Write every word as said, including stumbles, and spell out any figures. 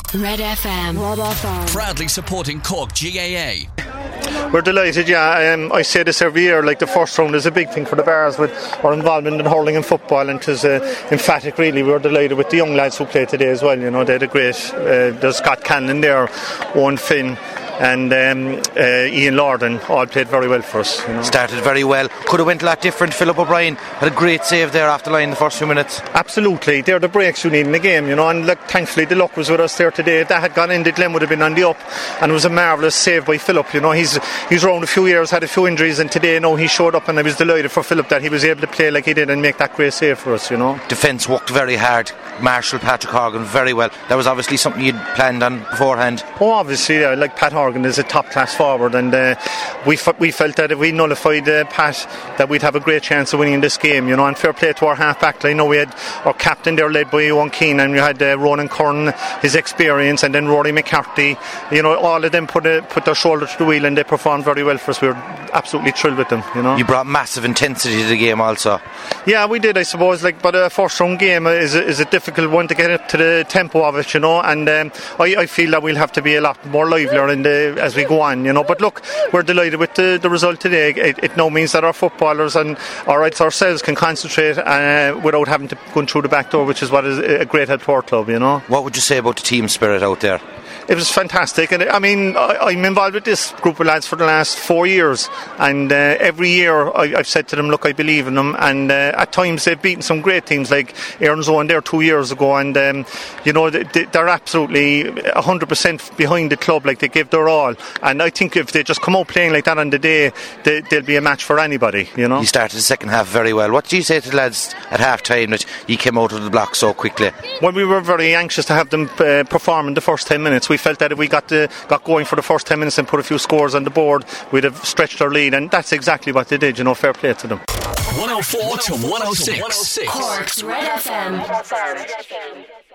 Red F M. Red F M. Proudly supporting Cork G A A. We're delighted, yeah. Um, I say this every year, like the first round is a big thing for the Bars with our involvement in hurling and football, and it was uh, emphatic really. We were delighted with the young lads who played today as well, you know, they had a great, uh, there's Scott Cannon there, Owen Finn and um, uh, Ian Lorden all played very well for us, you know. Started very well, could have went a lot different. Philip O'Brien had a great save there after line in the first few minutes. Absolutely, they're the breaks you need in the game, you know, and look, thankfully the luck was with us there today. If that had gone in, the Glen would have been on the up, and it was a marvellous save by Philip, you know. He's he's around a few years, had a few injuries, and today, you know, he showed up, and I was delighted for Philip that he was able to play like he did and make that great save for us, you know. Defence worked very hard. Marshall, Patrick Horgan, very well. That was obviously something you'd planned on beforehand. Oh, obviously, yeah, like Pat Horgan is a top class forward, and uh, we f- we felt that if we nullified uh, Pat, that we'd have a great chance of winning this game, you know. And fair play to our half back line. You know, we had our captain there led by Ewan Keane, and we had uh, Ronan Curran, his experience, and then Rory McCarthy. You know, all of them put a, put their shoulder to the wheel, and they performed very well for us. We were absolutely thrilled with them, you know. You brought massive intensity to the game also. Yeah, we did, I suppose. Like, but a first round game is a, is a difficult one to get up to the tempo of it, you know. And um, I, I feel that we'll have to be a lot more livelier in the, as we go on, you know. But look, we're delighted with the, the result today. It, it now means that our footballers and our ourselves can concentrate uh, without having to go through the back door, which is what is a great help for our club, you know. What would you say about the team spirit out there? It was fantastic, and I mean, I, I'm involved with this group of lads for the last four years, and uh, every year I, I've said to them, look, I believe in them, and uh, at times they've beaten some great teams like Erin's Owen there two years ago, and um, you know, they, they're absolutely one hundred percent behind the club, like they give their all, and I think if they just come out playing like that on the day, they, they'll be a match for anybody, you know. You started the second half very well. What do you say to the lads at half time that you came out of the block so quickly? Well, we were very anxious to have them uh, perform in the first ten minutes. We felt that if we got the, got going for the first ten minutes and put a few scores on the board, we'd have stretched our lead, and that's exactly what they did, you know. Fair play to them. one oh four to one oh six Cork's Red F M.